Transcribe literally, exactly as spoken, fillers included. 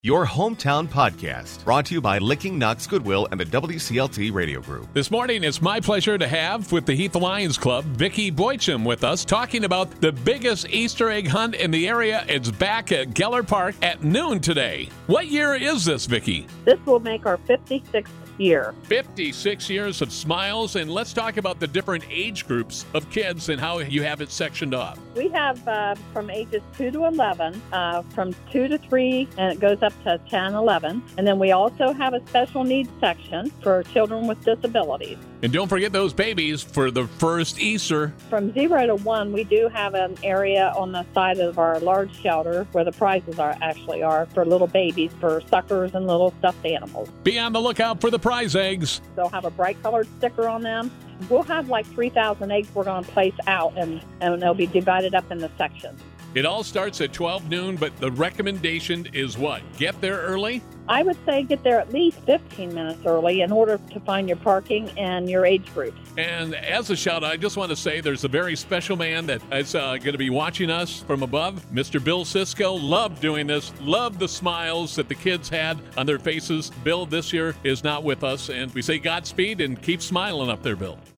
Your hometown podcast, brought to you by Licking Knox Goodwill and the W C L T Radio Group. This morning, it's my pleasure to have, with the Heath Lions Club, Vicki Boychum with us, talking about the biggest Easter egg hunt in the area. It's back at Geller Park at noon today. What year is this, Vicki? This will make our fifty-sixth year. fifty-six years of smiles, and let's talk about the different age groups of kids and how you have it sectioned off. We have uh, from ages two to eleven, uh, from two to three, and it goes up to ten, eleven. And then we also have a special needs section for children with disabilities. And don't forget those babies for the first Easter. From zero to one, we do have an area on the side of our large shelter where the prizes are actually are for little babies, for suckers and little stuffed animals. Be on the lookout for the prize eggs. They'll have a bright colored sticker on them. We'll have like three thousand eggs we're going to place out, and, and they'll be divided up in the sections. It all starts at twelve noon, but the recommendation is what? Get there early? I would say get there at least fifteen minutes early in order to find your parking and your age groups. And as a shout out, I just want to say there's a very special man that is uh, going to be watching us from above. Mister Bill Cisco loved doing this, loved the smiles that the kids had on their faces. Bill this year is not with us, and we say Godspeed and keep smiling up there, Bill.